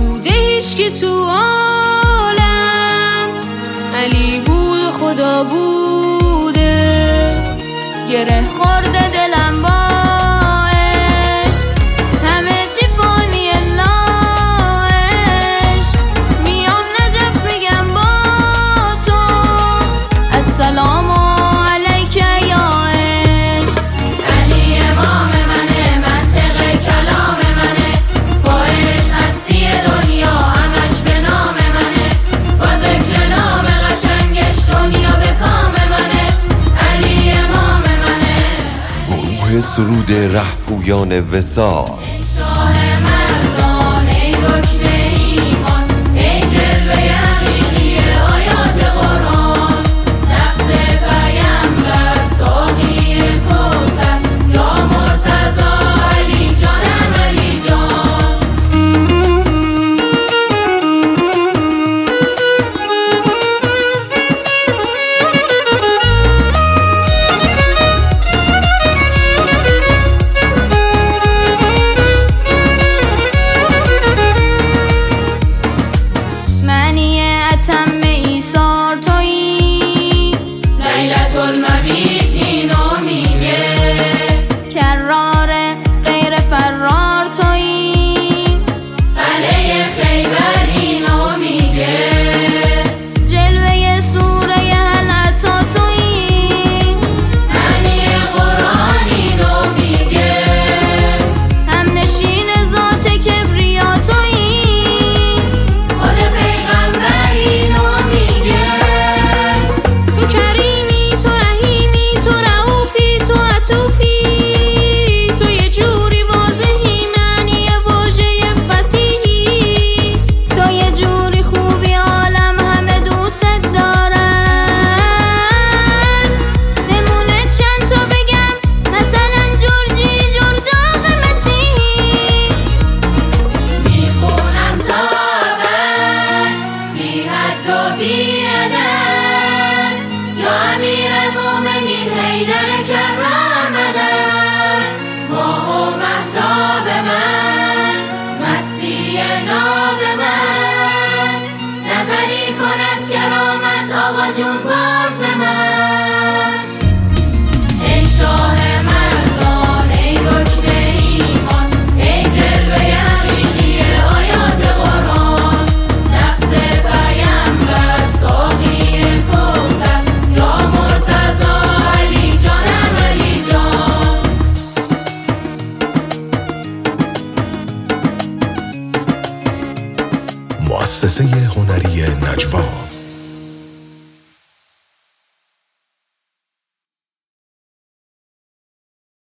نبوده هیچکی تو عالم، علی بود و خدا بوده. گره خورده دلم با عشق، همه چی فانی اللهش. میام نجف میگم با تو السلام علیک یا عشق. علی امام منه، منطق کلام منه، با عشق هستی دنیا همش به نام منه، با ذکر نام قشنگش دنیا به کام منه. علی امام منه. گروه سرود رهپویان وصال. شاه مردان ای رکن ایمان، ای جلوه حقیقی آیات قرآن، نفس پیمبر ساقی کوثر، یا مرتضی علی جانم علی جان. معنی اتم ایثار تویی، لیلة المبیت اینو میگه، کرار غیر فرار تویی، قلعه خیبر اینو میگه، جلوه سوره هل اتی تویی، معنی قرآن اینو میگه، همنشین ذات کبریا تویی، خود پیغمبر اینو میگه. تو کریمی، تو رحیمی، تو رؤوفی، تو عطوفی، تو یه جوری واضحی معنی واژه فصیحی، تو یه جوری خوبی عالم همه دوست دارن. نمونه چند تا بگم، مثلا جورجی جرداغ مسیحی، میخونم تا ابد بی حد و بی عدد، یا امیرالمومنین حیدر کرار مدد، ماه و مهتاب من، مستی ناب من، نظری کن از کرامت آقا جون باز به من. ای شاه مردان ای رکن ایمان، ای جلوه حقیقی آیات قرآن، نفس پیمبر ساقی کوثر، یا مرتضی علی جانم علی جان. مؤسسه هنری نجوا.